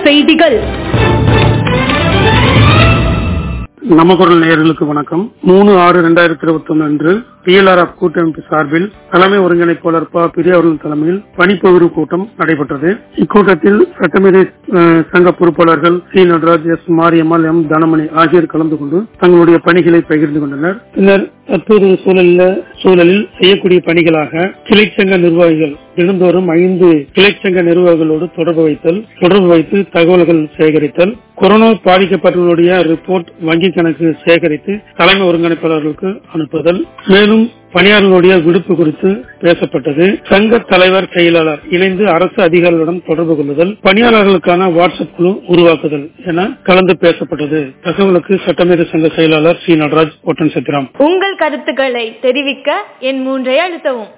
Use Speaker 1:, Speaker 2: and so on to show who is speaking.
Speaker 1: செய்திகள்.
Speaker 2: நமக்குரல் நேயர்களுக்கு வணக்கம். 3/6/2021 அன்று PLRF கூட்டமைப்பு சார்பில் தலைமை ஒருங்கிணைப்பாளர் பிரியா அவர்கள் தலைமையில் பணிப்பகிர்வு கூட்டம் நடைபெற்றது. இக்கூட்டத்தில் சட்டமேதை சங்க பொறுப்பாளர்கள் C. Nataraj, S. Mariyammal, M. Thanamani ஆகியோர் கலந்து கொண்டு தங்களுடைய பணிகளை பகிர்ந்து கொண்டனர். பின்னர் தற்போதைய சூழலில் செய்யக்கூடிய பணிகளாக கிளைச்சங்க நிர்வாகிகள் தினந்தோறும் 5 கிளைச்சங்க நிர்வாகிகளோடு தொடர்பு வைத்து தகவல்கள் சேகரித்தல், கொரோனா பாதிக்கப்பட்டவர்களுடைய ரிப்போர்ட் வங்கி கணக்கு சேகரித்து தலைமை ஒருங்கிணைப்பாளர்களுக்கு அனுப்புதல், மேலும் பணியாளர்களுடைய விடுப்பு குறித்து பேசப்பட்டது. சங்க தலைவர், செயலாளர் இணைந்து அரசு அதிகாரிகளுடன் தொடர்பு கொள்ளுதல், பணியாளர்களுக்கான வாட்ஸ்அப் குழு உருவாக்குதல் என கலந்து பேசப்பட்டது. தகவலுக்கு சட்டமேதை சங்க செயலாளர் சி. நடராஜ், ஒட்டன்சத்திரம்.
Speaker 1: உங்கள் கருத்துக்களை தெரிவிக்க என் 3 அழுத்தவும்.